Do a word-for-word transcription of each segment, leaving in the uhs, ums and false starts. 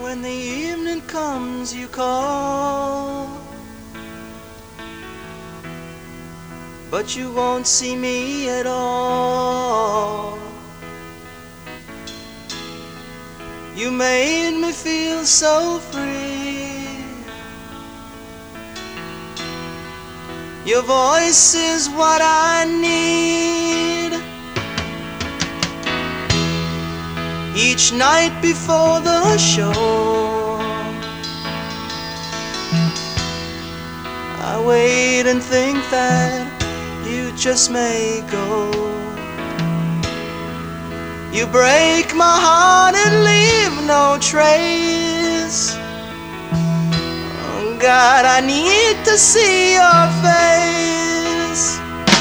When the evening comes you call, but you won't see me at all. You made me feel so free. Your voice is what I need. Each night before the show, I wait and think that you just may go. You break my heart and leave no trace. Oh God, I need to see your face.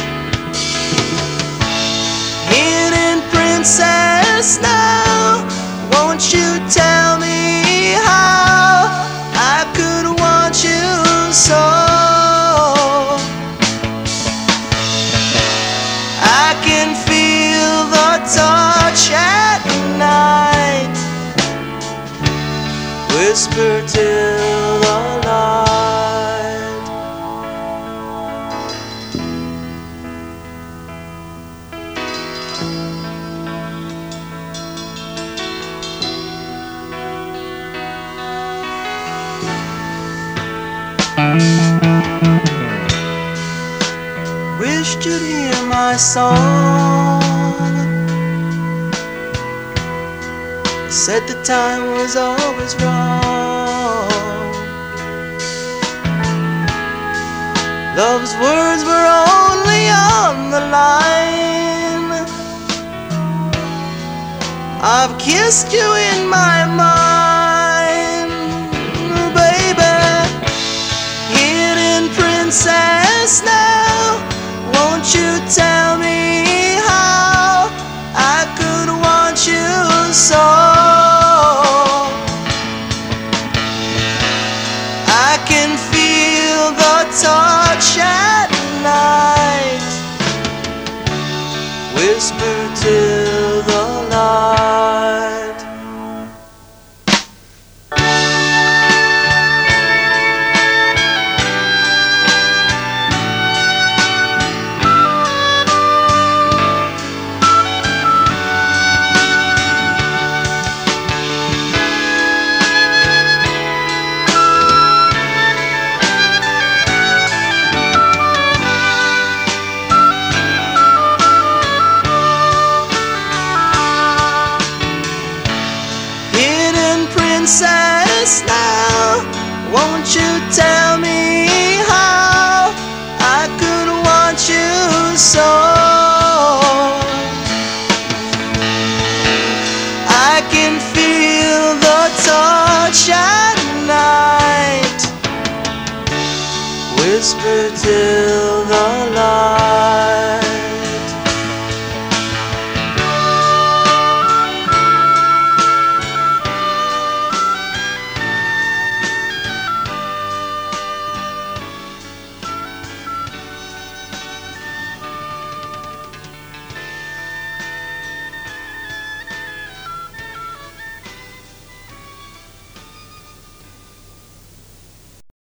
Hidden princess now, won't you tell me how I could want you so? I can feel the touch at night, whisper till the light. Wished you'd hear my song. Said the time was always wrong. Love's words were only on the line. I've kissed you in my mind, baby. Hidden princess now, won't you tell me how I could want you so? I can feel the touch at night, whisper till the light. Princess now, won't you tell me how I could want you so? I can feel the touch at night, whisper till